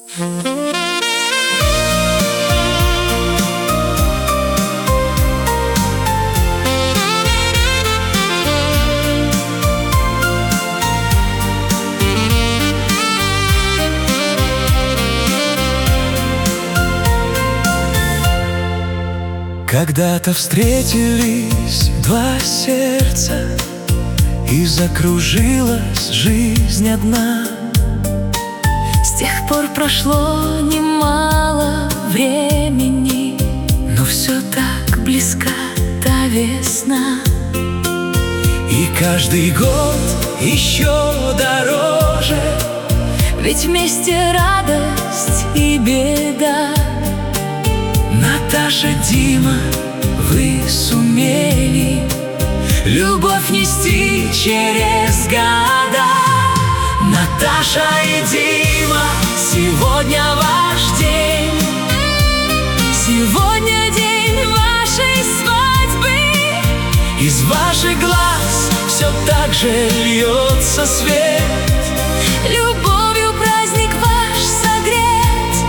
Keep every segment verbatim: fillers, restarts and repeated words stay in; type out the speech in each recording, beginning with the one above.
Когда-то встретились два сердца, и закружилась жизнь одна. С тех пор прошло немало времени, но все так близка та весна. И каждый год еще дороже, ведь вместе радость и беда. Наташа, Дима, вы сумели любовь нести через года. Наташа и Дима, сегодня ваш день. Сегодня день вашей свадьбы. Из ваших глаз все так же льется свет. Любовью праздник ваш согреть.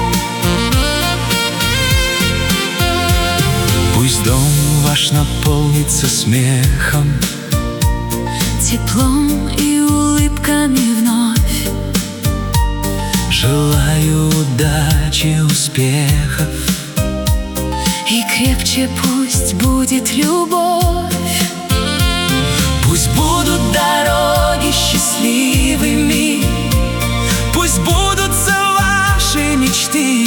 Пусть дом ваш наполнится смехом, теплом и улыбками вновь. Желаю удачи, успехов, и крепче пусть будет любовь. Пусть будут дороги счастливыми, пусть будутся ваши мечты,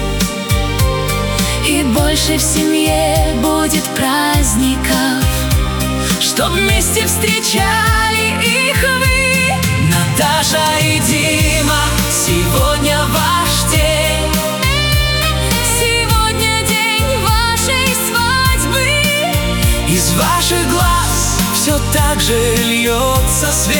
и больше в семье будет праздников, чтоб вместе встречали их вы. Наташа и Дима, сегодня ваш день. Сегодня день вашей свадьбы. Из ваших глаз все так же льется свет.